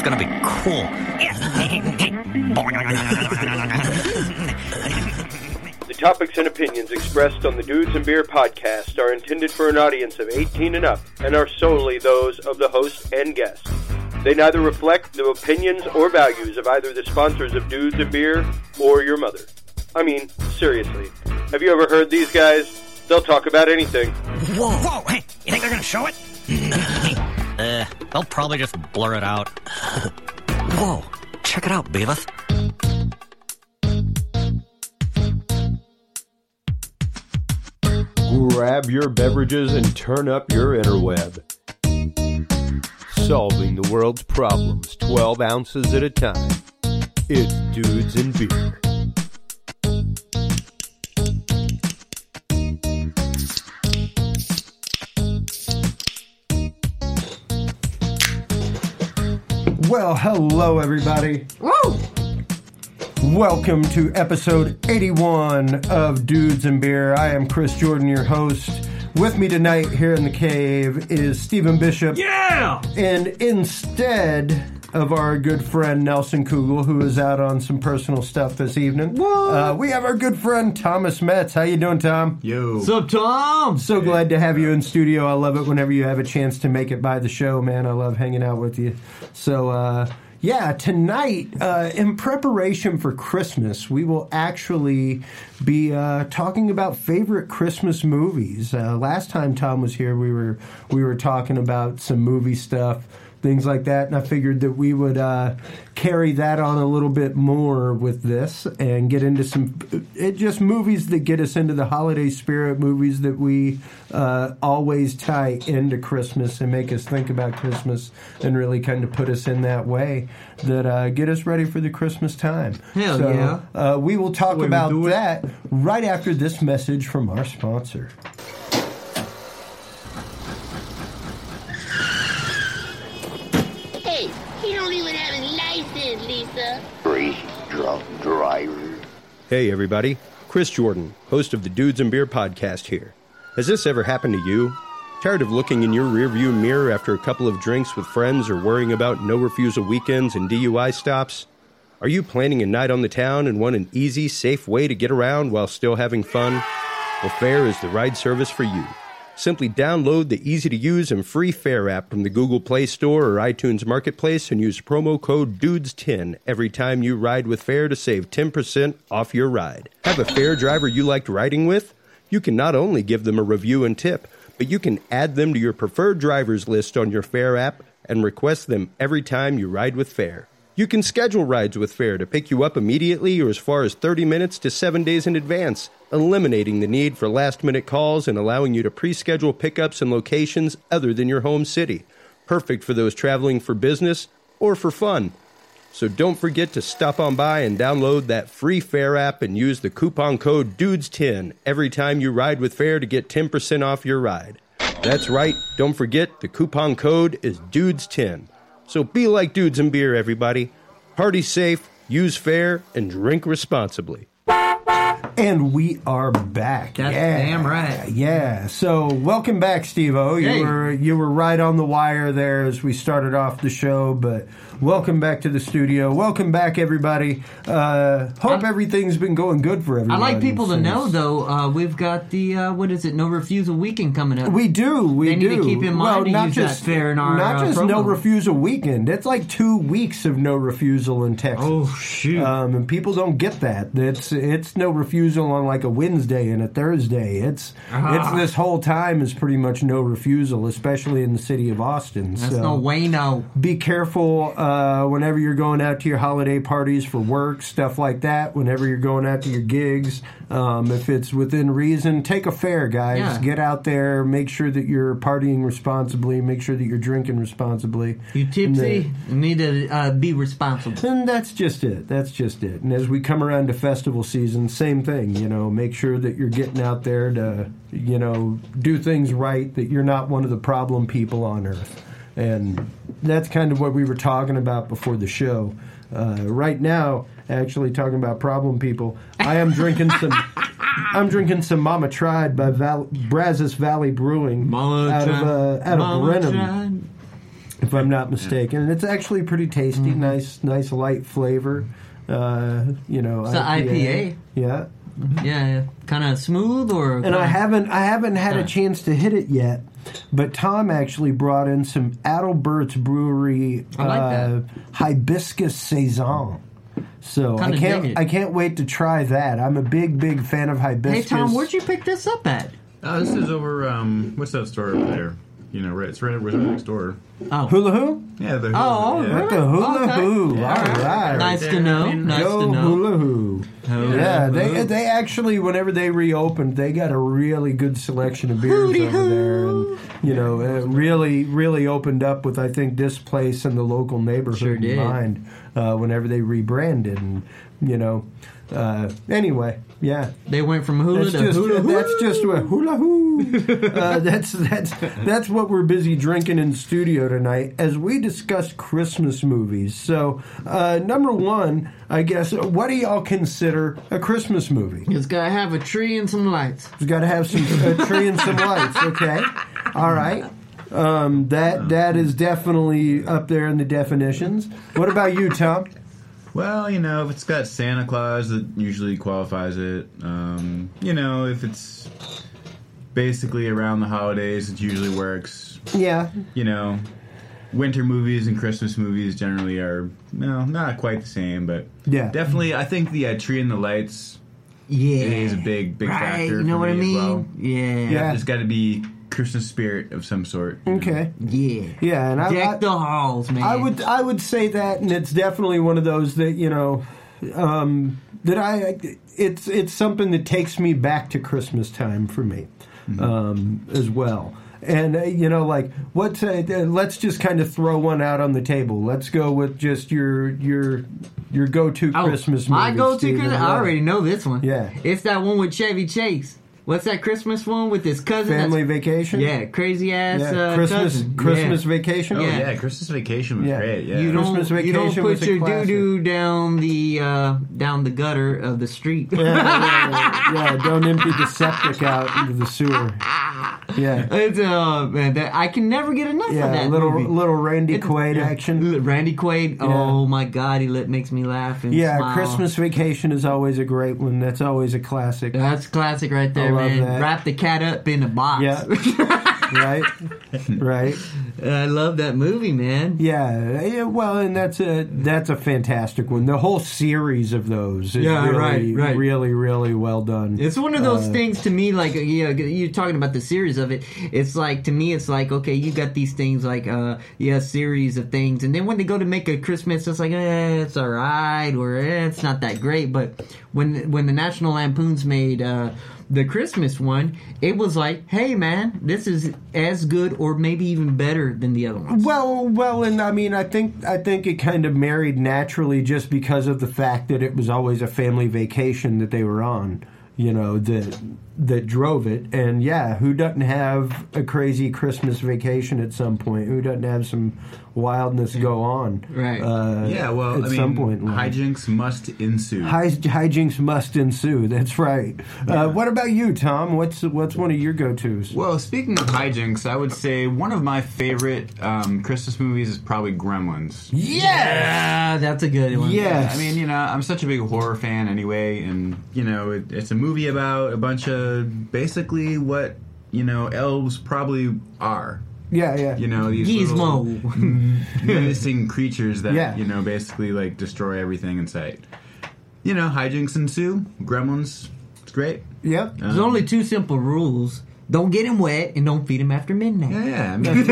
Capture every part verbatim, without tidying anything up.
gonna be cool. The topics and opinions expressed on the Dudes and Beer podcast are intended for an audience of eighteen and up and are solely those of the host and guests. They neither reflect the opinions or values of either the sponsors of Dudes and Beer or your mother. I mean, seriously, have you ever heard these guys? They'll talk about anything. Whoa, whoa, hey, you think they're gonna show it? uh, they'll probably just blur it out. Whoa, check it out, Beavis. Grab your beverages and turn up your interweb. Solving the world's problems twelve ounces at a time. It's Dudes and Beer. Well, hello everybody. Woo! Welcome to episode eighty-one of Dudes and Beer. I am Chris Jordan, your host. With me tonight here in the cave is Stephen Bishop. Yeah! And instead of our good friend Nelson Kugel, who is out on some personal stuff this evening, uh, we have our good friend Thomas Metz. How you doing, Tom? Yo. What's up, Tom? So glad to have you in studio. I love it whenever you have a chance to make it by the show, man. I love hanging out with you. So, uh, yeah, tonight, uh, in preparation for Christmas, we will actually be uh, talking about favorite Christmas movies. Uh, last time Tom was here, we were we were talking about some movie stuff, things like that, and I figured that we would uh, carry that on a little bit more with this and get into some it just movies that get us into the holiday spirit, movies that we uh, always tie into Christmas and make us think about Christmas and really kind of put us in that way that uh, get us ready for the Christmas time. Hell so, yeah. Uh, we will talk we about do it. that right after this message from our sponsor. Hey, he don't even have his license, Lisa. Three drunk drivers. Hey everybody, Chris Jordan, host of the Dudes and Beer podcast here. Has this ever happened to you? Tired of looking in your rearview mirror after a couple of drinks with friends or worrying about no-refusal weekends and D U I stops? Are you planning a night on the town and want an easy, safe way to get around while still having fun? Well, Fare is the ride service for you. Simply download the easy-to-use and free Fare app from the Google Play Store or iTunes Marketplace and use promo code dudes ten every time you ride with Fare to save ten percent off your ride. Have a Fare driver you liked riding with? You can not only give them a review and tip, but you can add them to your preferred drivers list on your Fare app and request them every time you ride with Fare. You can schedule rides with Fare to pick you up immediately or as far as thirty minutes to seven days in advance, eliminating the need for last-minute calls and allowing you to pre-schedule pickups in locations other than your home city. Perfect for those traveling for business or for fun. So don't forget to stop on by and download that free Fare app and use the coupon code dudes ten every time you ride with Fare to get ten percent off your ride. That's right, don't forget the coupon code is dudes ten. So be like Dudes and Beer, everybody. Party safe, use Fare, and drink responsibly. And we are back. That's yeah. damn right. Yeah. So welcome back, Steve-O. You Hey. were you were right on the wire there as we started off the show, but welcome back to the studio. Welcome back, everybody. Uh, hope I- everything's been going good for I'd everybody. like people to since- know, though, uh, we've got the, uh, what is it, No Refusal Weekend coming up. We do. We They need do. to keep in mind well, to not use just that Fare in our, not uh, just no promo. refusal weekend. It's like two weeks of no refusal in Texas. Oh, shoot. Um, and people don't get that. It's it's no refusal on like a Wednesday and a Thursday. It's Ah. it's this whole time is pretty much no refusal, especially in the city of Austin. That's so no way, no. be careful uh, whenever you're going out to your holiday parties for work, stuff like that. Whenever you're going out to your gigs, um, if it's within reason, take a fare, guys. Yeah. Get out there. Make sure that you're partying responsibly. Make sure that you're drinking responsibly. You tipsy, And, you need to uh, be responsible. uh, and that's just it. That's just it. And as we come around to festival season, same thing. You know, make sure that you're getting out there to, you know, do things right. That you're not one of the problem people on earth. And that's kind of what we were talking about before the show. Uh, right now, actually talking about problem people, I am drinking some. I'm drinking some Mama Tried by Val- Brazos Valley Brewing Mama out Tried. of uh, out Mama of Brenham. Tried. if I'm not mistaken. And it's actually pretty tasty, mm-hmm. nice, nice light flavor. Uh, you know, it's I P A. I P A. Yeah. Mm-hmm. Yeah, yeah. Kind of smooth or. And I haven't, I haven't had a chance to hit it yet. But Tom actually brought in some Adalbert's Brewery I like uh, that. Hibiscus Saison. So Kinda I can't, dig it. I can't wait to try that. I'm a big, big fan of hibiscus. Hey Tom, where'd you pick this up at? Uh, this is over, um, what's that store over there? You know, right, it's right, right next door. Oh. Hula Hoo? Yeah, the Hula Oh, yeah. At the Hula Okay. Hoo. Yeah. All right. Nice to know. Nice Go to know. Hula Hoo. Hula Yeah, Hoo. they they actually, whenever they reopened, they got a really good selection of beers Hooty over hoo. there, and you know, it really really opened up with I think this place and the local neighborhood Sure in did. mind. Uh, whenever they rebranded, and you know, uh, anyway, yeah. They went from hula That's to just hula hoo. that's just a hula hoo. uh, that's that's that's what we're busy drinking in studio tonight as we discuss Christmas movies. So, uh, number one, I guess, what do y'all consider a Christmas movie? It's got to have a tree and some lights. It's got to have some a tree and some lights. Okay, all right. Um, that that is definitely up there in the definitions. What about you, Tom? Well, you know, if it's got Santa Claus, that usually qualifies it. Um, you know, if it's basically around the holidays, it usually works. Yeah. You know, winter movies and Christmas movies generally are, no, not quite the same, but Yeah. definitely, I think the uh, tree and the lights Yeah. is a big, big right. factor. You know for what I me mean? As well. Yeah. Yeah. There's got to be Christmas spirit of some sort. you know. Okay. Yeah. Yeah, and I, Deck I the halls, man. I would I would say that, and it's definitely one of those that you know um, that I it's it's something that takes me back to Christmas time for me um, as well. And uh, you know, like what's uh, let's just kind of throw one out on the table. Let's go with just your your your go to Oh, Christmas movie. my go-to Steven. Christmas. I already know this one. Yeah. It's that one with Chevy Chase. What's that Christmas one with his cousin? Family That's- Vacation. Yeah, crazy ass Yeah. uh, Christmas cousin. Christmas Yeah. Vacation. Oh, Yeah. yeah. Christmas Vacation was Yeah. great, yeah. You don't, Christmas you don't Vacation put was a your classic. doo doo down the uh, down the gutter of the street. Yeah, yeah, yeah, don't empty the septic out into the sewer. Yeah. It's uh man, that, I can never get enough Yeah, of that little movie. little Randy It's- Quaid yeah. action. Randy Quaid. Oh my God, he lit, makes me laugh. And Yeah, smile. Christmas Vacation is always a great one. That's always a classic. That's classic right there, I love man. that. Wrap the cat up in a box. Yeah. Right? Right? I love that movie, man. Yeah. yeah, well, and that's a that's a fantastic one. The whole series of those is Yeah, really, right, right. really, really well done. It's one of those Uh, things to me, like, you know, you're talking about the series of it. It's like, to me, it's like, okay, you got these things like, uh, yeah, series of things. And then when they go to make a Christmas, it's like, eh, it's all right, or eh, it's not that great. But when when the National Lampoons made uh, the Christmas one, it was like, hey, man, this is as good or maybe even better than the other ones. Well, well, and I mean, I think I think it kind of married naturally just because of the fact that it was always a family vacation that they were on. You know, that that drove it. And yeah, who doesn't have a crazy Christmas vacation at some point? Who doesn't have some wildness go on? Right. Uh, Yeah, well, at I mean, some point in life. hijinks must ensue. Hij- hijinks must ensue. That's right. Uh, what about you, Tom? What's what's one of your go-tos? Well, speaking of hijinks, I would say one of my favorite um, Christmas movies is probably Gremlins. Yeah, that's a good one. Yes. I mean, you know, I'm such a big horror fan anyway, and, you know, it, it's a movie about a bunch of basically what, you know, elves probably are. Yeah, yeah. You know, these Gizmo. little menacing creatures that, Yeah. you know, basically, like, destroy everything in sight. You know, hijinks ensue. Gremlins, it's great. Yep. There's only two simple rules. Don't get him wet and don't feed him after midnight. Yeah, yeah. I mean,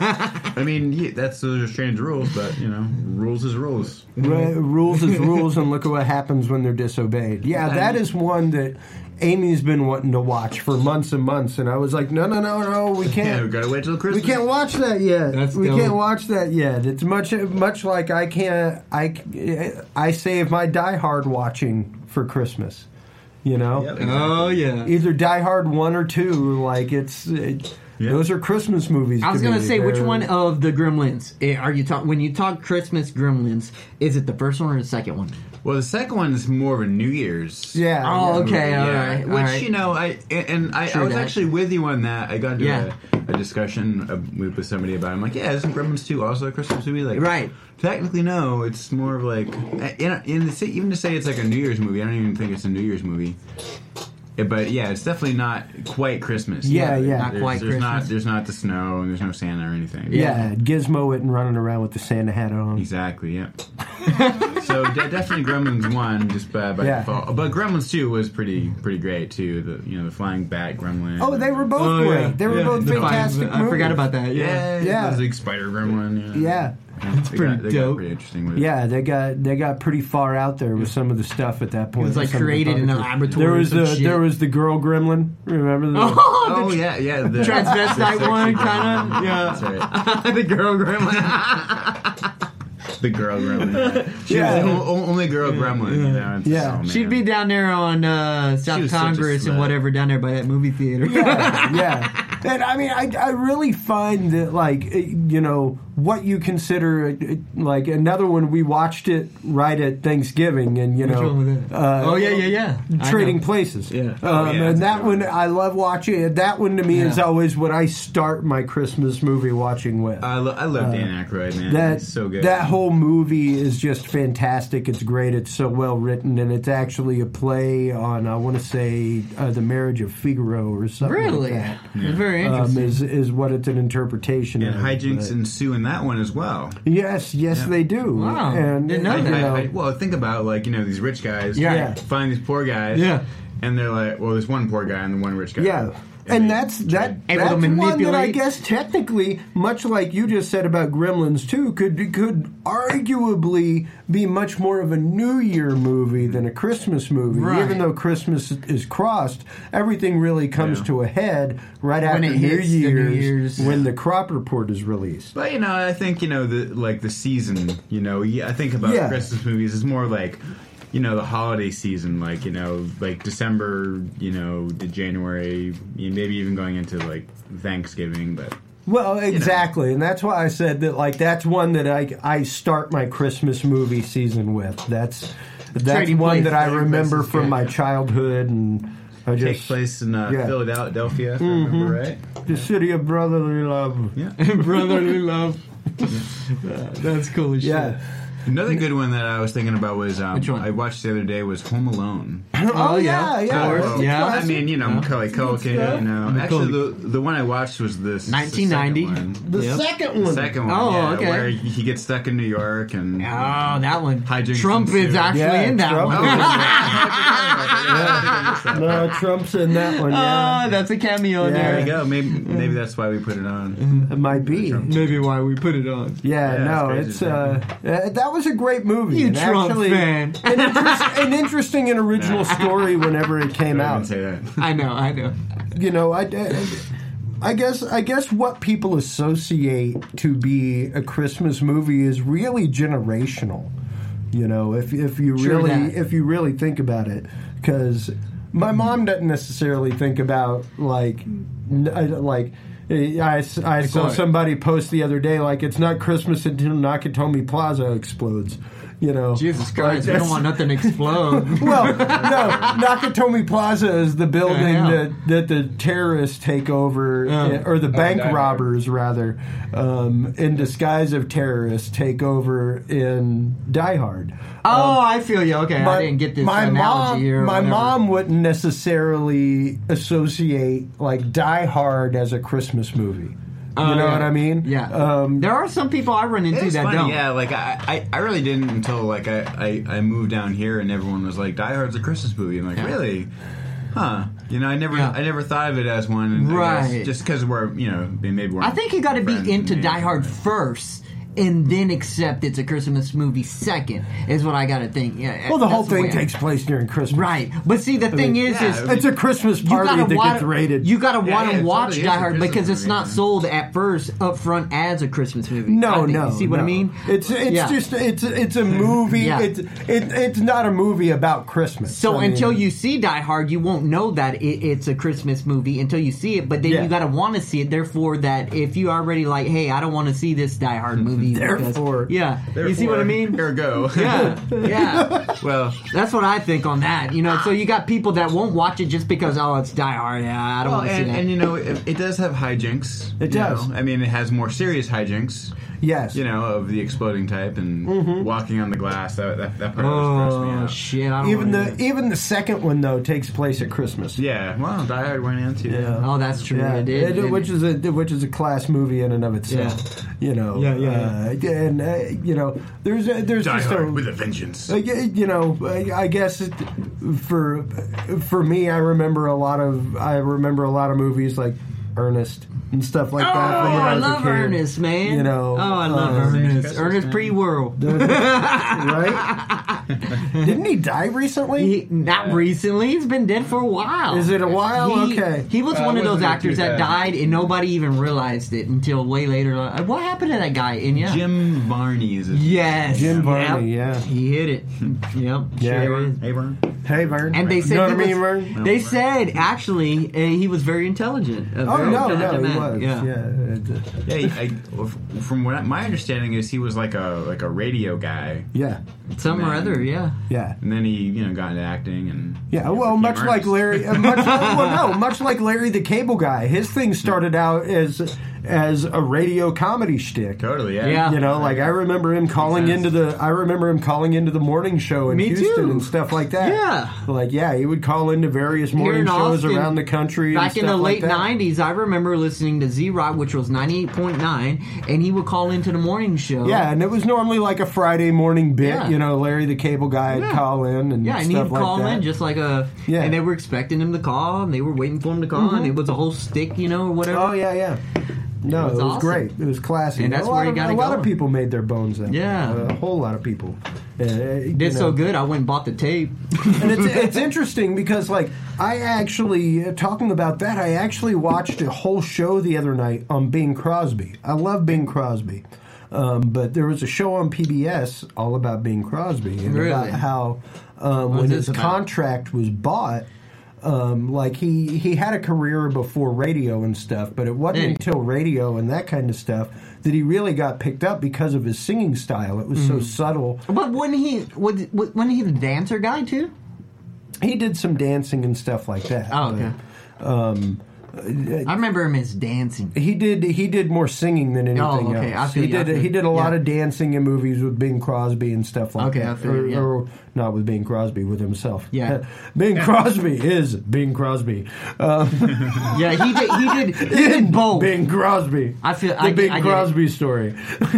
I mean yeah, that's those are strange rules, but, you know, rules is rules. Ru- rules is rules, and look at what happens when they're disobeyed. Yeah, that is one that Amy's been wanting to watch for months and months, and I was like, no, no, no, no, we Yeah, can't. we gotta wait till We Christmas. can't watch that yet. That's we dope. can't watch that yet. It's much much like I can't. I I save my Die Hard watching for Christmas. You know, Yep. Oh, yeah. either Die Hard one or two. Like it's. It, Yeah. Those are Christmas movies. I was to gonna me. say, which They're- one of the Gremlins eh, are you talk when you talk Christmas Gremlins? Is it the first one or the second one? Well, the second one is more of a New Year's. Yeah. Oh, okay, Yeah, all right, all which right. you know, I and, and I, True I was that. actually with you on that. I got into Yeah. a, a discussion of, with, with somebody about it. I'm like, yeah, isn't Gremlins two also a Christmas movie? Like, Right. Technically, no. It's more of like, in, in the, even to say it's like a New Year's movie, I don't even think it's a New Year's movie. Yeah, but yeah, it's definitely not quite Christmas. Yeah, yeah. Not There's, quite there's Christmas. not there's not the snow and there's no Santa or anything. Yeah, Gizmo it and running around with the Santa hat on. Exactly. Yeah. So de- definitely Gremlins one just by, by Yeah. default, but Gremlins two was pretty pretty great too. The you know the flying bat Gremlin. Oh, they were both Oh, great. yeah. They were Yeah. both The fantastic I movies. forgot about that. yeah Yeah. Yeah. the big spider Gremlin. Yeah, Yeah. It's pretty they got, they dope. Got pretty interesting with it. Yeah, they got they got pretty far out there with some of the stuff at that It point. was like Some of the created in a puppetry. laboratory. There or was some the shit. there was the girl gremlin. Remember the Oh, Oh the yeah, yeah. The transvestite the sexy one, gremlin. kind of. That's Yeah. right. The girl gremlin. The girl gremlin. She Yeah. was the o- only girl gremlin. You know? It's- Yeah. oh, man. She'd be down there on uh, She South was such a Congress and slut. whatever down there by that movie theater. yeah, yeah. And I mean, I, I really find that, like, uh, you know, what you consider, uh, like, another one, we watched it right at Thanksgiving, and, you Which know. one was that? Uh, Oh, yeah, yeah, yeah. I Trading know. Places. Yeah. Um, Oh, yeah, and that's that a good one, I love watching it. That one to me is Yeah. always what I start my Christmas movie watching with. I, lo- I love Dan Aykroyd, man. that He's so good. that whole movie is just fantastic. It's great. It's so well written, and it's actually a play on, I want to say, uh, the Marriage of Figaro or something Really? like that. It's very Um, interesting. is is what it's an interpretation and of. hijinks but- ensue in that one as well. yes, yes, Yeah. they do. Wow. And Didn't know you that. I- know, I- well, think about like you know these rich guys. Yeah. Yeah. Find these poor guys. Yeah. And they're like, well, there's one poor guy and the one rich guy. yeah. And they that's that. Able to That's one that I manipulate. guess technically, much like you just said about Gremlins too, could could arguably be much more of a New Year movie than a Christmas movie. Right. Even though Christmas is crossed, everything really comes Yeah. to a head right When after it New hits the New Year's, Year's. when the crop report is released. But you know, I think you know the like the season. You know, yeah, I think about Yeah. Christmas movies is more like, you know, the holiday season, like you know, like December, you know, to January, you know, maybe even going into like Thanksgiving. But Well, exactly, and that's why I said that. Like, that's one that I I start my Christmas movie season with. That's that's Trading one that I Places. remember Places, from yeah. my childhood, and I takes just place in uh, yeah. Philadelphia, if I remember right. the city of brotherly love. Yeah. Brotherly love. That's cool as shit. Yeah. Another good one that I was thinking about was um, Which one? I watched the other day was Home Alone. Oh, yeah, yeah. yeah. Of course. That's a Yeah. I classic. mean, you know, Macaulay Culkin. You know, actually, the the one I watched was this nineteen ninety. the Yep. second one. Second one, Oh, yeah, okay. where he he gets stuck in New York and Oh, that one. Hijinks Trump ensue. is actually Yeah, in that Trump one. No, Trump's in that one. Yeah, Oh, that's a cameo in Yeah. There there. you go. Maybe maybe that's why we put it on. it might be. Maybe why we put it on. Yeah, Yeah, no, it's it's crazy. uh, uh, that was a great movie. You and Trump actually, fan. An, interest, an interesting and original story whenever it came Don't even out. say that. I know, I know. You know, I, I, I guess I guess what people associate to be a Christmas movie is really generational. You know, if if you Sure really that. if you really think about it, because my mom doesn't necessarily think about like n- I- like. I, I saw what? somebody post the other day like it's not Christmas until Nakatomi Plaza explodes. You know, Jesus Like, Christ, we don't that's- want nothing to explode. well, no, Nakatomi Plaza is the building Yeah. that, that the terrorists take over, Yeah. or the bank Die Hard. robbers, rather, um, in disguise of terrorists, take over in Die Hard. Oh, I feel you. Okay, I didn't get this my analogy mom, here. or My whatever. mom wouldn't necessarily associate like Die Hard as a Christmas movie. You Oh, know yeah. what I mean? Yeah. Um, there are some people I run into It's that funny, don't. yeah. Like I, I, I really didn't until like I, I, I moved down here and everyone was like, "Die Hard's a Christmas movie." I'm like, Yeah. really? Huh? You know, I never, Yeah. I never thought of it as one. And I Right. guess just because we're, you know, maybe we're. I think you got to be friends into and Die names, Hard but- first. And then accept it's a Christmas movie second is what I got to think. Yeah, well, the whole that's thing way I- takes place during Christmas. right. But see, the thing is, yeah, is I mean, It's a Christmas you party gotta that wanna, gets rated. You got to Yeah, want yeah, to it watch totally Die is a Hard Christmas because it's movie, not yeah. sold at first up front as a Christmas movie. I No, think. no. You see what I no. mean? It's it's Yeah. just it's it's a movie. Yeah. It's it, it's not a movie about Christmas. So I mean, until you see Die Hard, you won't know that it, it's a Christmas movie until you see it. But then Yeah. you got to want to see it. Therefore, that if you already like, hey, I don't want to see this Die Hard movie movie. because- Therefore. yeah, you see what I mean? Ergo. Yeah, yeah. Well, That's what I think on that. You know, so you got people that won't watch it just because, oh, it's Die Hard. Yeah, I don't well want to see and, that. and you know, it, it does have hijinks. It you does. know. I mean, it has more serious hijinks. Yes. You know, of the exploding type and walking on the glass. That that, that part always grossed me oh out. shit! I don't Even wanna the even the second one though takes place at Christmas. Yeah, well, Die Hard went into. Yeah. Oh, that's true. Yeah, It did, it- didn't which it? is a which is a class movie in and of itself. You know, Yeah, yeah, uh, and uh, you know, there's a, there's Die just Hard a, with a vengeance. uh, y- you know, I I guess it, for for me, I remember a lot of I remember a lot of movies like Ernest and stuff like that. Oh, from when I was a love kid. Ernest, man. You know, oh, I love uh, Ernest. Christmas, Ernest man. pre-world. right? Didn't he die recently? He, not recently. He's been dead for a while. Is it a while? He, Okay. He was Uh, one of those wasn't it actors that too bad? died and nobody even realized it until way later. Like, what happened to that guy? And yeah. Jim Varney is his Yes. Jim Yep. Varney, yeah. He hit it. Yep. Yeah. Sure is. Hey, Vern. Hey, Vern. And they said know he what I mean, was- Vern? They said actually uh, he was very intelligent. A Oh very no, no, intelligent he man. was. Yeah. Yeah, Yeah, he, I, from what I, my understanding is he was like a like a radio guy, yeah, Some or Man. other. Yeah. yeah. and then he you know got into acting and Yeah, well, became much like Ernest. Larry, uh, much, well, no, much like Larry the Cable Guy. His thing started out as as a radio comedy shtick. Totally, yeah. Yeah. You know, like I remember him calling sense. into the, I remember him calling into the morning show in Me Houston too. and stuff like that. Yeah. like yeah, he would call into various morning in shows Austin, around the country. Back and in the stuff late like that. nineties, I remember listening to Z Rock, which was ninety-eight point nine, and he would call into the morning show. Yeah, and it was normally like a Friday morning bit. Yeah. You know, Larry the Cable Guy would Yeah. call in and Yeah, and stuff he'd like call that. in just like a. Yeah. And they were expecting him to call, and they were waiting for him to call, and it was a whole stick, you know, or whatever. Oh yeah, yeah. No, It it was was, awesome. great. It was classy. And that's a where lot he of, got a it lot of going. people made their bones in. Yeah. a whole lot of people. Uh, you Did so know. good, I went and bought the tape. And it's it's interesting because like I actually uh, talking about that, I actually watched a whole show the other night on Bing Crosby. I love Bing Crosby. Um, but there was a show on P B S all about Bing Crosby and Really? about how um, was when this his about? contract was bought, um, like he, he had a career before radio and stuff, but it wasn't Hey. until radio and that kind of stuff that he really got picked up because of his singing style. It was Mm-hmm. so subtle. But when he was, when he the dancer guy too? He did some dancing and stuff like that. Oh, okay. but, um, I remember him as dancing. He did. He did more singing than anything Oh, okay. I else. feel he you, I did. feel he you. did a lot Yeah. of dancing in movies with Bing Crosby and stuff like Okay, that. I feel or, you, yeah. or not with Bing Crosby, with himself. Yeah. Bing Crosby is Bing Crosby. Um, Yeah, he did. He did. He did both. Bing Crosby. I feel- the I get- Bing I get Crosby story.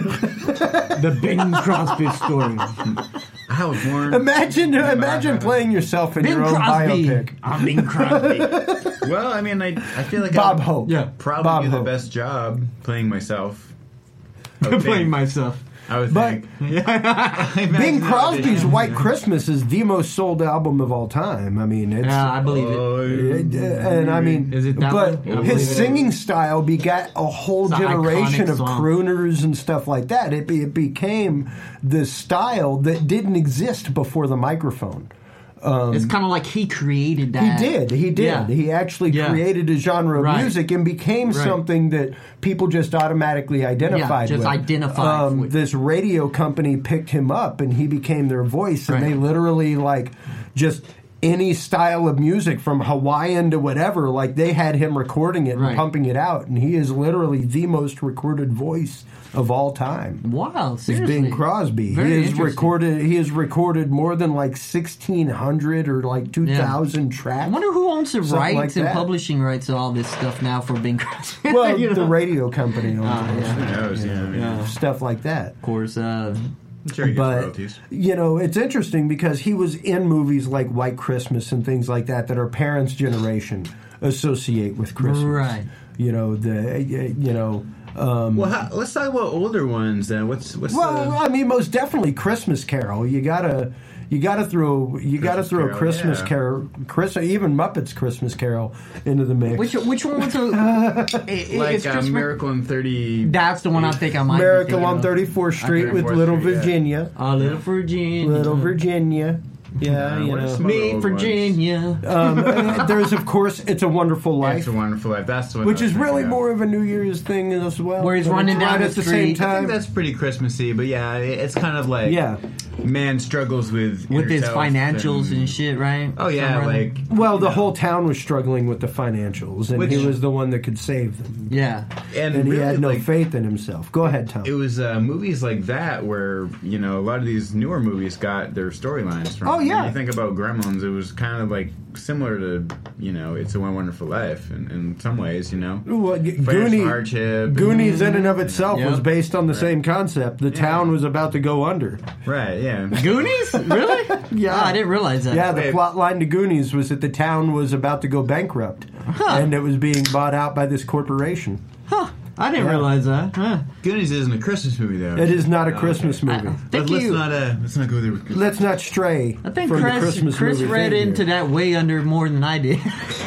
The Bing Crosby story. I was born. Imagine, imagine playing yourself in Bing your own Crosby. biopic. I'm Bing Crosby. Well, I mean, I I feel like Bob I Hope. Yeah. probably Bob do the Hope. best job playing myself. I would Playing think. myself. I would But- think. I imagine Bing that Crosby's would be- White Christmas is the most sold album of all time. I mean, it's. Yeah, I believe it. Oh, It- and I mean, Is it that but one? I believe his it singing is. style begat a whole It's an generation iconic of song. crooners and stuff like that. It, be, it became the style that didn't exist before the microphone. It's kind of like he created He that. did. He did. Yeah. He actually Yeah. created a genre of Right. music and became Right. something that people just automatically identified just with. identified Um, with. This radio company picked him up and he became their voice, and Right. they literally like just any style of music from Hawaiian to whatever, like they had him recording it and Right. pumping it out, and he is literally the most recorded voice of all time. Wow, It's seriously. Bing Crosby. Very he has interesting. recorded. He has recorded more than like sixteen hundred or like two thousand tracks. I wonder who owns the Something rights like and that. publishing rights to all this stuff now for Bing Crosby. Well, You know? the radio company owns Ah, it. yeah. Who knows? Yeah, I mean, Yeah. Stuff like that. Of course, uh, I'm sure he gets But royalties. you know, it's interesting because he was in movies like White Christmas and things like that that our parents' generation associate with Christmas. Right. You know the you know. Um, Well, how, let's talk about older ones then. What's what's well, the, I mean, most definitely Christmas Carol. You gotta, you gotta throw, you gotta Christmas throw Carol, Christmas yeah. Carol, Chris, even Muppets Christmas Carol into the mix. which which one was a? it, like it's uh, Christmas- Miracle in thirty? That's the one I think I might. be Miracle thinking on of. thirty-fourth Street with thirty-fourth Little Street, yeah. Virginia. Oh, Little Virginia. Little Virginia. Yeah, Uh, you what are know. some other Me, old Virginia. Um, uh, there's, of course, It's a Wonderful ones? Life, It's a Wonderful Life. That's the one. which I was is really thinking of. more of a New Year's thing as well. Where he's but running it's down right the at the street. same I time. think that's pretty Christmassy, but yeah, it- it's kind of like Yeah. man struggles with With his yourself financials and shit, right? Oh yeah, Somewhere in- like Well, the you know. whole town was struggling with the financials, and Which- he was the one that could save them. Yeah. and, And he really, had no like, faith in himself. Go ahead, Tom. It was uh, movies like that where you know a lot of these newer movies got their storylines from. Oh, yeah. When you think about Gremlins, it was kind of like similar to you know It's a One Wonderful Life in, in some ways. You know, Well, G- financial Goonies, hardship. Goonies in and of itself Yeah. was based on the same concept. The town was about to go under. Right? Yeah. Goonies? Really? Yeah. Oh, I didn't realize that. Yeah, the Wait. plot line to Goonies was that the town was about to go bankrupt, and it was being bought out by this corporation. Huh. I didn't Yeah. realize that. Huh. Goonies isn't a Christmas movie though. It is not a Oh, Christmas okay. movie. I But think let's you. not uh, let's not go there. With Christmas. Let's not stray I think from the Chris, Christmas Chris movie read thing into here. that way under more than I did.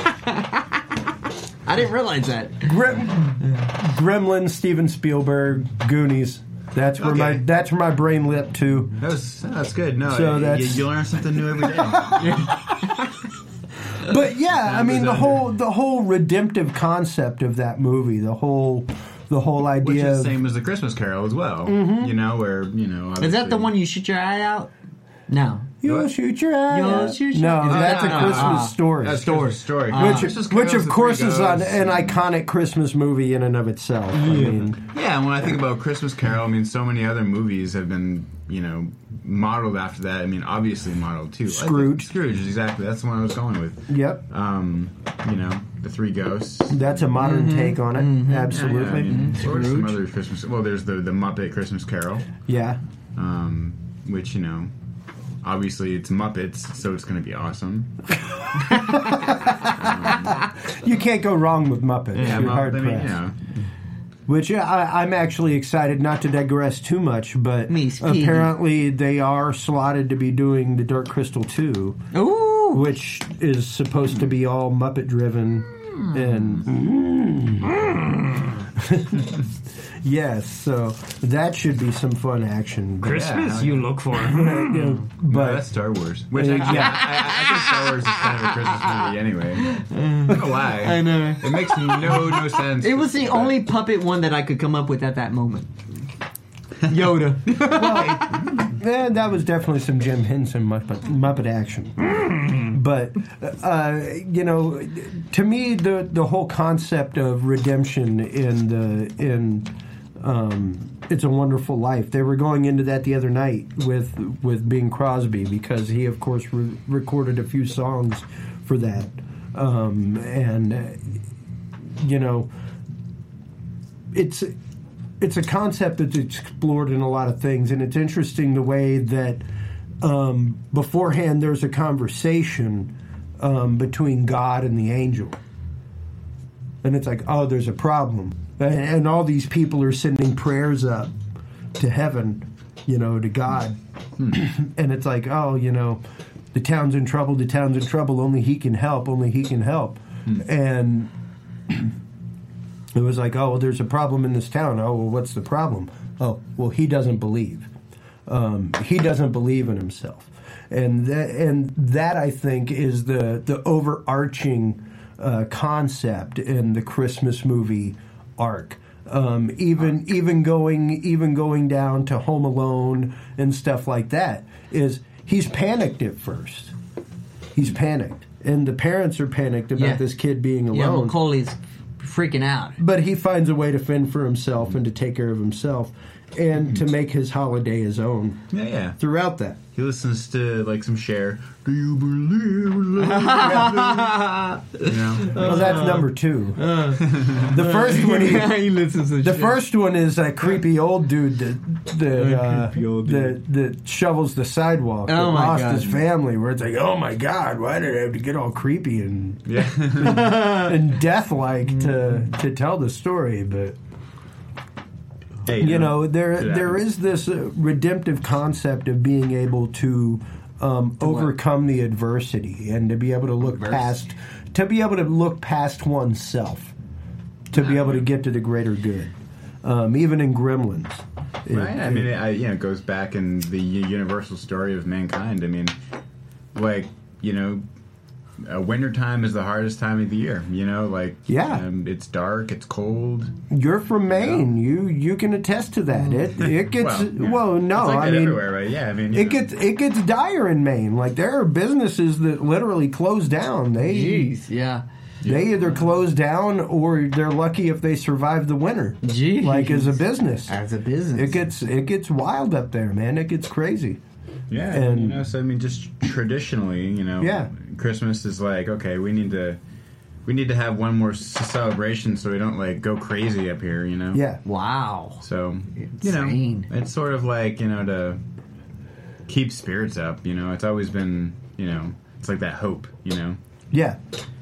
I didn't realize that. Grem- Gremlins, Steven Spielberg, Goonies. That's where my Okay. that's where my brain leapt to. That was that's good. No, So y- that's- you, you learn something new every day. But yeah, I mean the under. whole the whole redemptive concept of that movie, the whole the whole Which idea is of the same as the Christmas Carol as well. Mm-hmm. You know, where you know Is that the obviously- one you shoot your eye out? No. you'll What? shoot your eye You'll out. shoot your- No, Oh, that's no, a no, Christmas uh, story. That's Story. Christmas story. Uh, which, Christmas which Carol's of the course Three is an, Ghosts. an iconic Christmas movie in and of itself. I mean, Yeah, and when I think about Christmas Carol, I mean, so many other movies have been, you know, modeled after that. I mean, obviously modeled too. I think Scrooge. Scrooge, exactly. That's the one I was going with. yep, Um, you know, the Three Ghosts. that's a modern take on it. Absolutely, Yeah, I mean, what are some Scrooge. other Christmas? Well, there's the the Muppet Christmas Carol, yeah. um, which you know, obviously it's Muppets, so it's going to be awesome. You can't go wrong with Muppets. Yeah, You're Muppet, hard I mean, pressed. yeah. Which yeah, I, I'm actually excited, not to digress too much, but Me, Speedy. apparently they are slotted to be doing the Dark Crystal two, Ooh. which is supposed to be all Muppet driven. And yes, so that should be some fun action. But, Christmas Yeah, you look for. you know, No, but that's Star Wars. Which Uh, actually, yeah. I, I, I think Star Wars is kind of a Christmas movie anyway. I don't know why. I know. It makes no no sense. It was the but- only puppet one that I could come up with at that moment. Yoda. yeah, that was definitely some Jim Henson Muppet, Muppet action. But uh, you know, to me, the the whole concept of redemption in the in um, It's a Wonderful Life. They were going into that the other night with with Bing Crosby because he, of course, re- recorded a few songs for that, um, and uh, you know, it's. It's a concept that's explored in a lot of things, and it's interesting the way that um, beforehand there's a conversation um, between God and the angel. And it's like, oh, there's a problem. And, and all these people are sending prayers up to heaven, you know, to God. And it's like, oh, you know, the town's in trouble, the town's in trouble, only he can help, only he can help. And it was like, oh, well, there's a problem in this town. Oh, well, what's the problem? Oh, well, he doesn't believe. Um, he doesn't believe in himself. And that, and that I think, is the, the overarching uh, concept in the Christmas movie arc. Um, even even going even going down to Home Alone and stuff like that, is he's panicked at first. He's panicked. And the parents are panicked about Yeah. this kid being Yeah, alone. Macaulay's freaking out. But he finds a way to fend for himself and to take care of himself and to make his holiday his own Yeah, yeah. throughout that. He listens to like some Cher. Do you believe in love? You know. Well, that's number two. The first one, he, he listens to the shit. first one is that creepy old dude that that, uh, creepy old that, that shovels the sidewalk. Oh that my lost God. his family. Where it's like, oh my God, why did I have to get all creepy and Yeah. and death-like to to tell the story? But Hey, you know, there it there happens. is this uh, redemptive concept of being able to um, overcome the adversity and to be able to look past to be able to look past oneself, to be able to get to the greater good. Um, even in Gremlins, it- Right. I mean, it, I, you know, it goes back in the u- universal story of mankind. I mean, like, you know, uh, wintertime is the hardest time of the year, you know, like, Yeah. um, it's dark, it's cold. You're from Maine. You you can attest to that. It it gets Well, yeah. well. No, It's like I that mean everywhere, right? Yeah, I mean, you it know. gets it gets dire in Maine. Like there are businesses that literally close down. They Jeez, yeah. they either close down or they're lucky if they survive the winter. Jeez. Like as a business, As a business. it gets it gets wild up there, man. It gets crazy. Yeah, And- you know, so I mean, just traditionally, you know, Yeah. Christmas is like, okay, we need to, we need to have one more c- celebration so we don't like go crazy up here, you know. Yeah, Wow. So Insane. you know, it's sort of like you know to keep spirits up. You know, it's always been you know, it's like that hope. You know. yeah,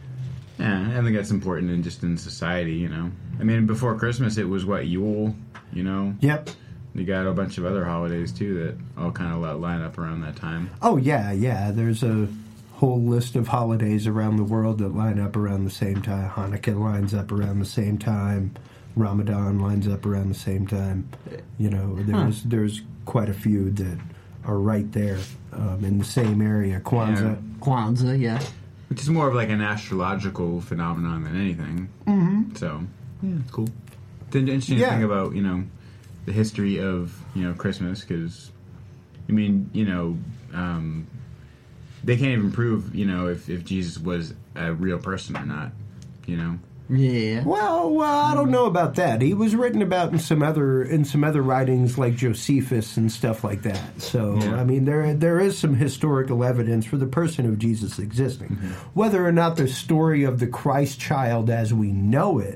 Yeah, I think that's important in just in society. You know, I mean, before Christmas, it was what Yule. You know. yep. You got a bunch of other holidays too that all kind of line up around that time. Oh yeah, yeah. There's a whole list of holidays around the world that line up around the same time. Hanukkah lines up around the same time. Ramadan lines up around the same time. You know, there's there's quite a few that are right there um, in the same area. Kwanzaa. Kwanzaa, yeah. Which is more of like an astrological phenomenon than anything. Mm-hmm. So, yeah, it's cool. It's interesting Yeah. to think about, you know, the history of, you know, Christmas, because, I mean, you know, um, they can't even prove, you know, if, if Jesus was a real person or not, you know? Yeah. Well, well, I don't know about that. He was written about in some other in some other writings like Josephus and stuff like that. So, Yeah. I mean, there there is some historical evidence for the person of Jesus existing. Mm-hmm. Whether or not the story of the Christ child as we know it.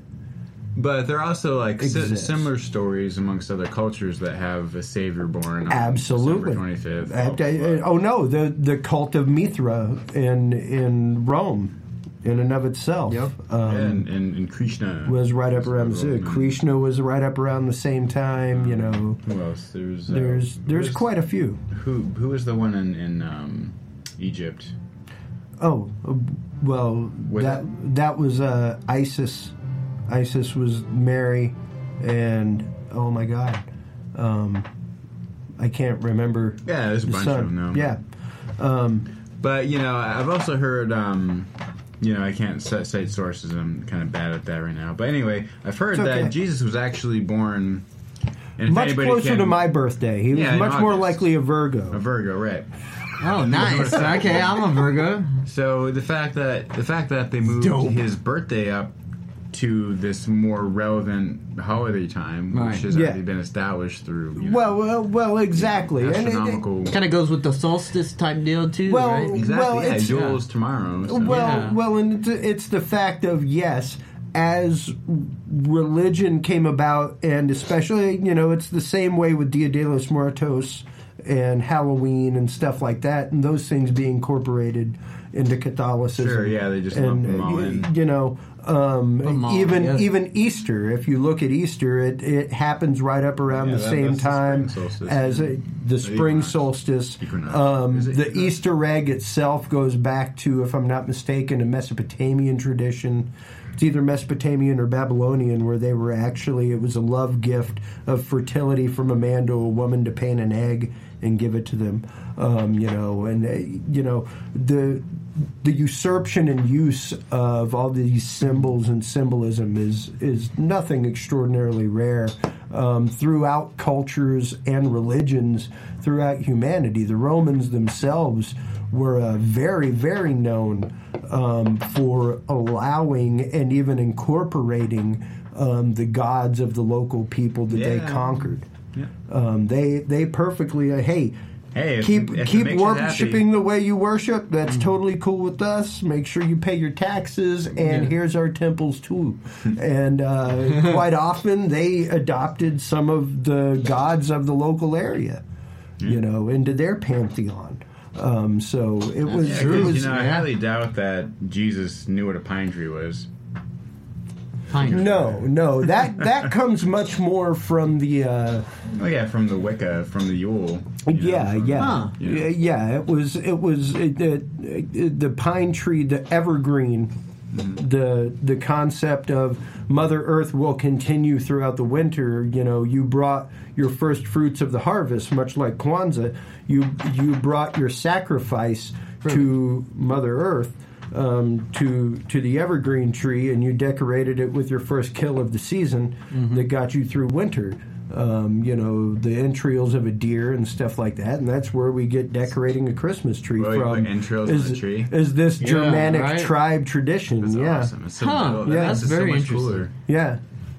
But there are also, like, si- Exists. similar stories amongst other cultures that have a savior born on Absolutely. December twenty-fifth. Uh, uh, oh no, the the cult of Mithra in in Rome, in and of itself, Yep. um, and, and, and Krishna was right up around the Roman. same. Krishna was right up around the same time. You know, Who else? There's uh, there's there's who's- quite a few. Who who was the one in in um, Egypt? Oh, uh, well, Was that it? that was uh, Isis. Isis was Mary, and oh my God, um, I can't remember. Yeah, there's a the bunch son. of them. Now. Yeah, um, But, you know, I've also heard, um, you know, I can't cite cite sources. I'm kind of bad at that right now. But anyway, I've heard It's okay. that Jesus was actually born. And if much anybody closer can- to my birthday. He was Yeah, in much more August. likely a A Virgo. Virgo, right? Oh, nice. Okay, I'm a Virgo. So the fact that the fact that they moved Dope. his birthday up to this more relevant holiday time, which Right. has Yeah. already been established through you know, Well, well, well, exactly. And it- it- astronomical. Kind of goes with the solstice type deal, too, Well, right? exactly. well, yeah, it's- Jules tomorrow. So. Well, Yeah. well, and it's, it's the fact of yes, as religion came about, and especially you know, it's the same way with Dia de los Muertos and Halloween and stuff like that, and those things being incorporated into Catholicism. Sure, yeah, they just and lump them all uh, in. you know. Um, them all even together. even Easter, if you look at Easter, it, it happens right up around Yeah, the that- same that's the time spring solstice. as a, the spring equinox. solstice. Equinox. Um, Is it the equinox? Easter egg itself goes back to, if I'm not mistaken, a Mesopotamian tradition. It's either Mesopotamian or Babylonian, where they were actually, it was a love gift of fertility from a man to a woman to paint an egg and give it to them. Um, you know, and, uh, you know, the the usurpation and use of all these symbols and symbolism is, is nothing extraordinarily rare um, throughout cultures and religions throughout humanity. The Romans themselves were uh, very, very known um, for allowing and even incorporating um, the gods of the local people that they Yeah. conquered. Yeah. Um, they they perfectly uh, hey. Hey, if- keep if it keep makes you worshiping happy. the way you worship. That's totally cool with us. Make sure you pay your taxes, and here's our temples too. and uh, quite often they adopted some of the gods of the local area, you know, into their pantheon. Um, so it was. Yeah, it 'cause, was you know, I yeah. highly doubt that Jesus knew what a pine tree was. Pine. no, no. That that comes much more from the. Uh, Oh yeah, from the Wicca, from the Yule. you know, Yeah, from- yeah, Huh. yeah, yeah. It was, it was it, it, it, the pine tree, the evergreen, the the concept of Mother Earth will continue throughout the winter. You know, you brought your first fruits of the harvest, much like Kwanzaa. You you brought your sacrifice to Mother Earth, um, to to the evergreen tree, and you decorated it with your first kill of the season mm-hmm. that got you through winter. Um, you know, the entrails of a deer and stuff like that, and that's where we get decorating a Christmas tree Really, from. entrails is, of a tree? Is this Yeah, Germanic right? tribe tradition? That's yeah, awesome. It's so Huh, cool. yeah, That's that's so very much interesting. cooler. yeah.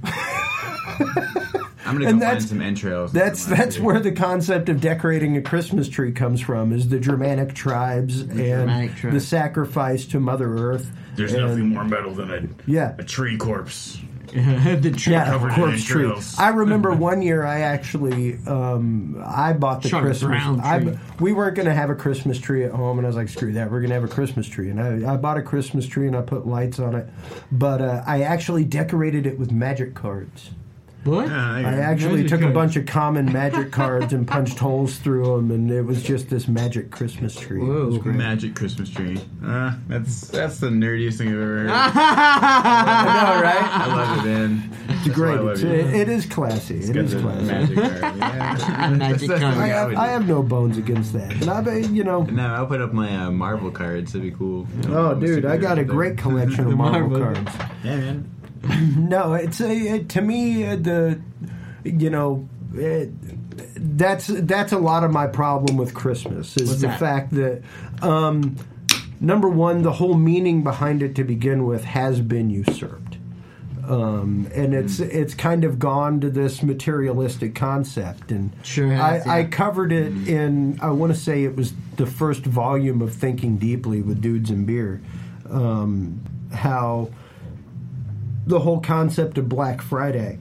I'm gonna And go find that's- some entrails. and That's put them on that's too. where the concept of decorating a Christmas tree comes from. Is the Germanic tribes and Germanic tribes. the sacrifice to Mother Earth. There's and, nothing more metal than a, Yeah. a tree corpse. the tree. Yeah, covered in corpse tree. entrails. I remember one year I actually um, I bought the Charlie Christmas. Brown I, tree. we weren't going to have a Christmas tree at home, and I was like, "Screw that! We're going to have a Christmas tree." And I, I bought a Christmas tree and I put lights on it, but uh, I actually decorated it with magic cards. What? Yeah, there you I go. actually Magic took cards. a bunch of common magic cards and punched holes through them, and it was just this magic Christmas tree. It was Whoa. great. Magic Christmas tree. Uh, that's that's the nerdiest thing I've ever heard. I know, right? I love it, man. It's great. I love It's, you. it, it is classy. It's It got is the classy. magic card. Yeah. Magic That's- that's card. what I I have, would I do. have no bones against that. And I bet, you know, No, I'll put up my uh, Marvel cards. That'd be cool. oh, dude, I got a great collection of Marvel Marvel. cards. Yeah, man. No, it's a, it, to me uh, the, you know, it, that's that's a lot of my problem with Christmas is What's the that? fact that, um, number one, the whole meaning behind it to begin with has been usurped. Um, and it's it's kind of gone to this materialistic concept, and Sure has, I, I yeah. covered it in I want to say it was the first volume of Thinking Deeply with Dudes and Beer, um, how the whole concept of Black Friday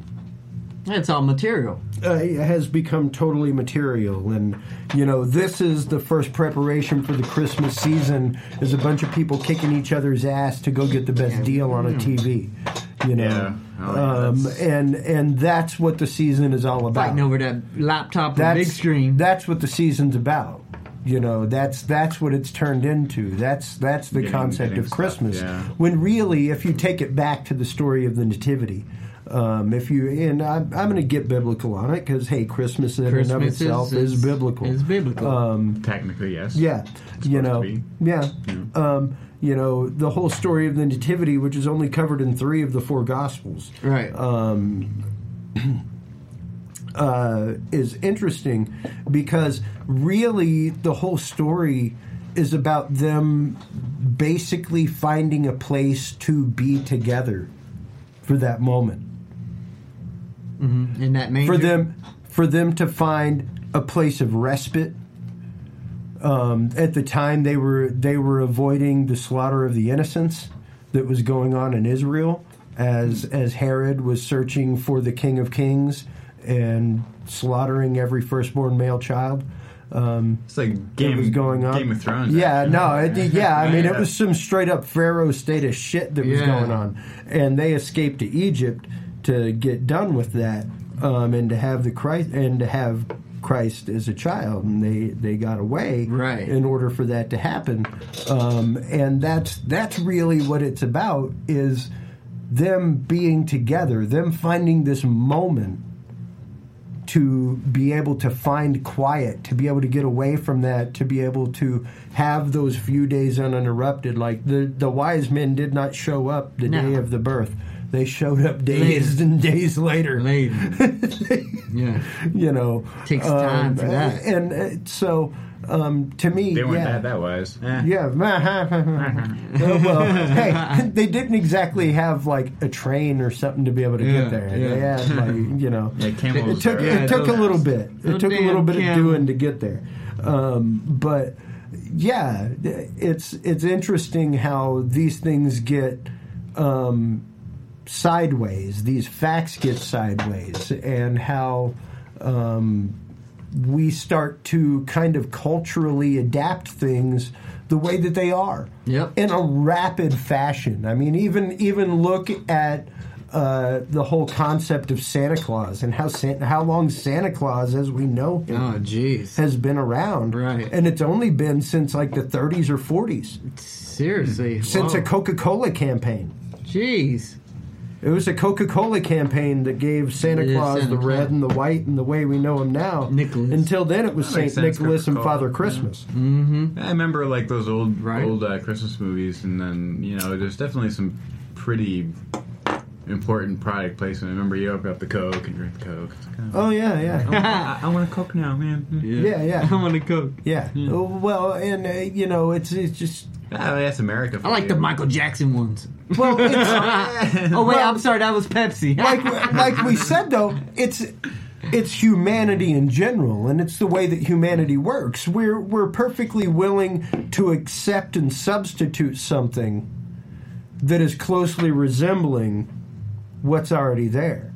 It's all material. uh, has become totally material, and you know this is the first preparation for the Christmas season. Is a bunch of people kicking each other's ass to go get the best deal on a T V. You know, Yeah. Oh, yeah, um, that's- and and that's what the season is all about. Fighting over that laptop or that's big screen. That's what the season's about. You know, that's that's what it's turned into. That's that's the Getting- concept getting of stuff, Christmas. yeah. When really, if you take it back to the story of the Nativity, um, if you and I'm, I'm going to get biblical on it because hey, Christmas in and of Christmas itself is, is- biblical. is biblical. Um, Technically, yes. yeah, you supposed know, to be. yeah. Um, you know, the whole story of the Nativity, which is only covered in three of the four Gospels. Right. Um, uh, is interesting because really the whole story is about them basically finding a place to be together for that moment. In that manger. For them, for them to find a place of respite. Um, at the time, they were they were avoiding the slaughter of the innocents that was going on in Israel, as as Herod was searching for the King of Kings and slaughtering every firstborn male child. Um, It's like that Game, was going on. Game of Thrones. Yeah, actually. no, it, yeah. I mean, it Yeah. was some straight up Pharaoh state of shit that was Yeah. going on, and they escaped to Egypt to get done with that, um, and to have the Christ and to have Christ as a child, and they they got away Right. in order for that to happen, um, and that's that's really what it's about is them being together, them finding this moment to be able to find quiet, to be able to get away from that, to be able to have those few days uninterrupted. Like the, the wise men did not show up the No. day of the birth. They showed up days and days later. Later. Yeah. You know. Takes time for that. And uh, so, um, to me, They weren't yeah. that that wise. Eh. Yeah. well, well, hey, they didn't exactly have like a train or something to be able to Yeah, get there. yeah. They had like, you know, Yeah, camels it took are- it Yeah, took a those- little bit. It those took a little damn bit of camels. doing to get there. Um, but yeah, it's it's interesting how these things get um, sideways. These facts get sideways, and how um, we start to kind of culturally adapt things the way that they are Yep. in a rapid fashion. I mean, even even look at uh, the whole concept of Santa Claus and how San- how long Santa Claus, as we know him, Oh, jeez. has been around, Right. and it's only been since like the thirties or forties, Seriously. since Whoa. a Coca-Cola campaign. Jeez. It was a Coca-Cola campaign that gave Santa Yeah, Claus Santa the red Claus. and the white and the way we know him now. Nicholas. Until then, it was That makes Saint sense, Nicholas and Coca-Cola, Father yeah. Christmas. Mm-hmm. I remember like those old Right. old uh, Christmas movies, and then you know there's definitely some pretty important product placement. I remember you open up the Coke and drink the Coke. It's like, Oh yeah, yeah, I, I want a Coke now, man. yeah, yeah, I want to cook. yeah. Oh, well, and uh, you know, it's it's just Ah, that's America. For I like you. the Michael Jackson ones. well, it's, Oh wait, Well- I'm sorry, that was Pepsi. like like we said though, it's it's humanity in general, and it's the way that humanity works. We're we're perfectly willing to accept and substitute something that is closely resembling what's already there.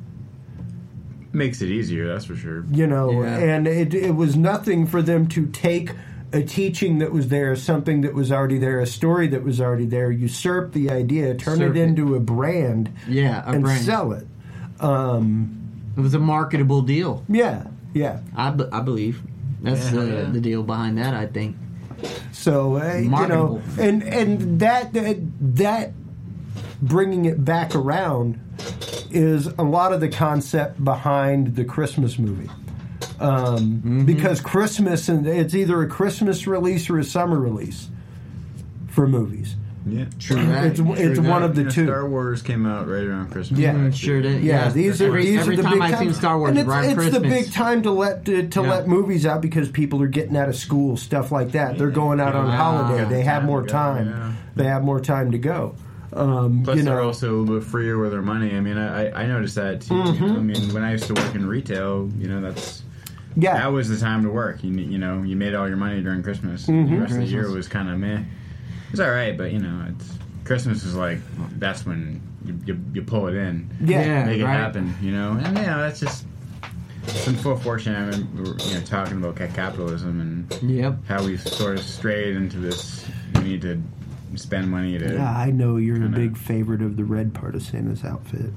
Makes it easier, that's for sure. You know, Yeah. and it it was nothing for them to take a teaching that was there, something that was already there, a story that was already there, usurp the idea, turn Usurp it it. into a brand, Yeah, a and brand. sell it. Um, It was a marketable deal. yeah, yeah. I, be- I believe that's Yeah, uh, yeah. the deal behind that. I think. So uh, you know, Marketable. and and that, that that bringing it back around is a lot of the concept behind the Christmas movie. Um, Mm-hmm. Because Christmas, and it's either a Christmas release or a summer release for movies. Yeah, True that. It's True it's that. one of the You know, two. Star Wars came out right around Christmas. Yeah. Mm, sure did. Yeah, Yeah, these are every, these every are the time big I've time- seen Star Wars and it's, around it's Christmas. the big time to let to, to Yeah. let movies out because people are getting out of school, stuff like that. They're going out on Yeah. holiday. Yeah. They have Time more to go, time. yeah. They have more time to go. Um, Plus, you they're know, also a little bit freer with their money. I mean, I, I noticed that too. Mm-hmm. You know? I mean, when I used to work in retail, you know, that's yeah, that was the time to work. You you know, you made all your money during Christmas. Mm-hmm. The rest of the year was kind of meh. It's all right, but you know, it's Christmas is like that's when you you, you pull it in, yeah, Yeah. make it right. happen. You know, and yeah, that's just. It's unfortunate. I mean, we were, you know, talking about ca- capitalism and Yep. how we've sort of strayed into this. We need to spend money to. Yeah, I know you're a Kinda- big favorite of the red part of Santa's outfit.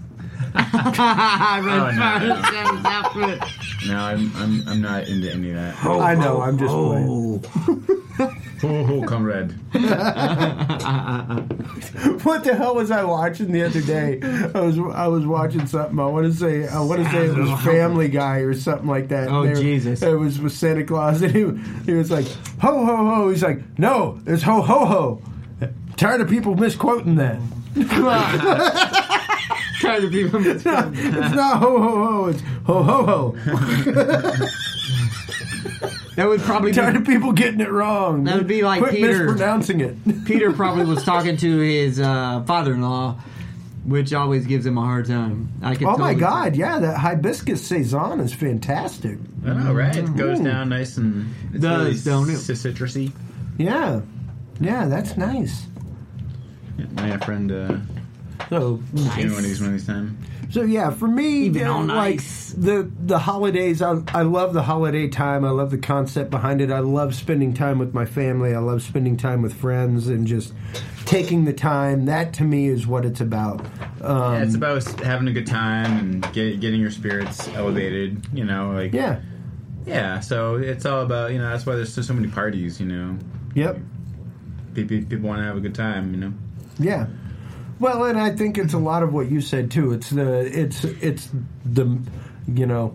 I read Oh, no, Fire no. Santa's outfit. No, I'm, I'm I'm not into any of that. I know, I'm just playing. Ho ho, comrade. What the hell was I watching the other day? I was I was watching something. I want to say I want to say it was Family Guy or something like that. Oh, They were- Jesus. It was with Santa Claus, and he he was like ho ho ho. He's like, no, it's ho ho ho. Tired of people misquoting that. Trying to be It's not, it's not ho ho ho. It's ho ho ho. That would probably Tired be, of people getting it wrong. That would be like Quit Peter. mispronouncing it. Peter probably was talking to his uh, father-in-law, which always gives him a hard time. I can Oh my totally- God! Yeah, that hibiscus saison is fantastic. I know, right? It goes Ooh. down nice and it's Does, really don't it? c- citrusy. Yeah, yeah, that's nice. Yeah, my friend uh, So, gave me one of these one of these time. so yeah, for me, Even uh, all like nice. the the holidays, I, I love the holiday time. I love the concept behind it. I love spending time with my family. I love spending time with friends and just taking the time. That to me is what it's about. Um, Yeah, it's about having a good time and get, getting your spirits elevated. You know, like yeah, yeah. So it's all about you know that's why there's so, so many parties. You know, yep, people people want to have a good time. You know. yeah. Well, and I think it's a lot of what you said too. It's the it's it's the you know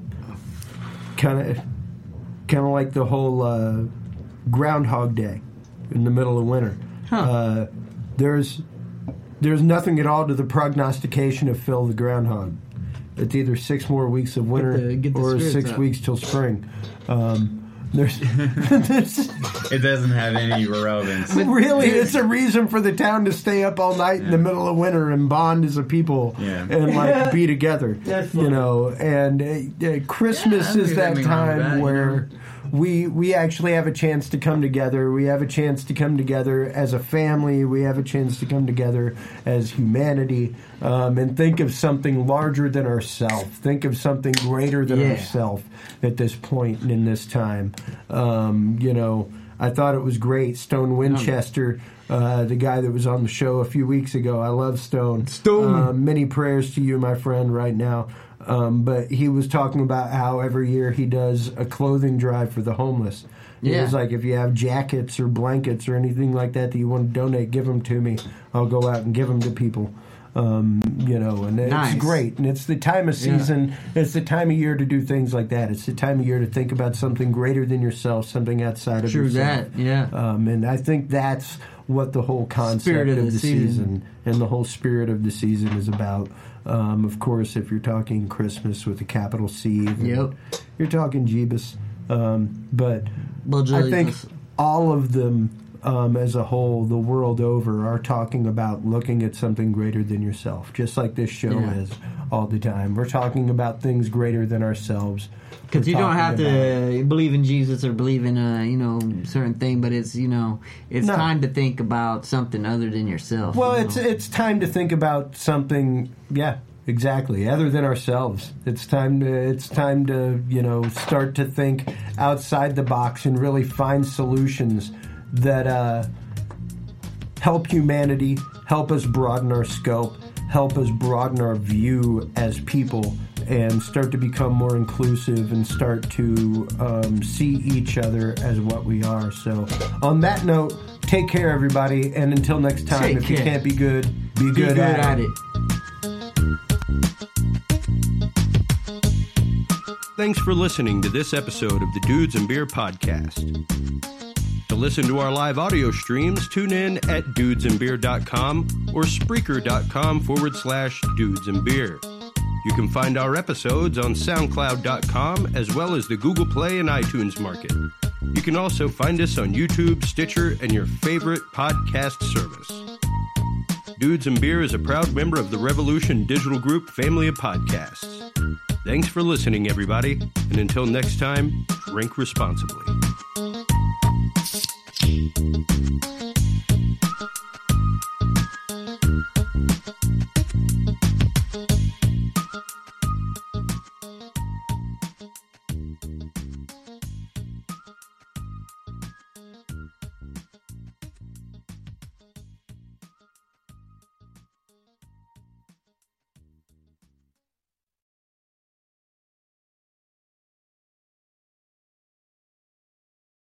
kind of kind of like the whole uh, Groundhog Day in the middle of winter. Huh. Uh, there's there's nothing at all to the prognostication of Phil the Groundhog. It's either six more weeks of winter the- get the or spirits six up. weeks till spring. Um, there's, there's It doesn't have any relevance. really, it's a reason for the town to stay up all night in the middle of winter and bond as a people Yeah. and like be together. That's you funny. know, and uh, uh, Christmas Yeah, is there's that nothing wrong with time that, you where know. we we actually have a chance to come together. We have a chance to come together as a family. We have a chance to come together as humanity um, and think of something larger than ourselves. Think of something greater than Yeah. ourselves at this point in this time. Um, you know, I thought it was great. Stone Winchester, uh, the guy that was on the show a few weeks ago. I love Stone. Stone. Uh, many prayers to you, my friend, right now. Um, but he was talking about how every year he does a clothing drive for the homeless. He Yeah. was like, if you have jackets or blankets or anything like that that you want to donate, give them to me. I'll go out and give them to people. Um, you know, and it's Nice. great. And it's the time of season. It's the time of year to do things like that. It's the time of year to think about something greater than yourself, something outside of True yourself. that, yeah. Um, and I think that's what the whole concept Spirit of, of the, the season. season. and the whole spirit of the season is about. Um, of course, if you're talking Christmas with a capital C, then Yep. you're talking Jeebus. Um, but Well, I think Jesus. all of them, um, as a whole, the world over, are talking about looking at something greater than yourself, just like this show Yeah. is all the time. We're talking about things greater than ourselves. Because We're you don't have talking about- to believe in Jesus or believe in a you know certain thing, but it's you know it's No. time to think about something other than yourself. Well, you it's know? it's time to think about something. Yeah, exactly. Other than ourselves, it's time to it's time to you know start to think outside the box and really find solutions that uh, help humanity, help us broaden our scope, help us broaden our view as people, and start to become more inclusive and start to um, see each other as what we are. So, on that note, take care, everybody, and until next time, Take if you care. can't be good, be, be good, good at, at it. it. Thanks for listening to this episode of the Dudes and Beer Podcast. To listen to our live audio streams, tune in at dudesandbeer dot com or spreaker.com forward slash dudes and beer. You can find our episodes on soundcloud dot com as well as the Google Play and iTunes market. You can also find us on YouTube, Stitcher, and your favorite podcast service. Dudes and Beer is a proud member of the Revolution Digital Group family of podcasts. Thanks for listening, everybody, and until next time, drink responsibly.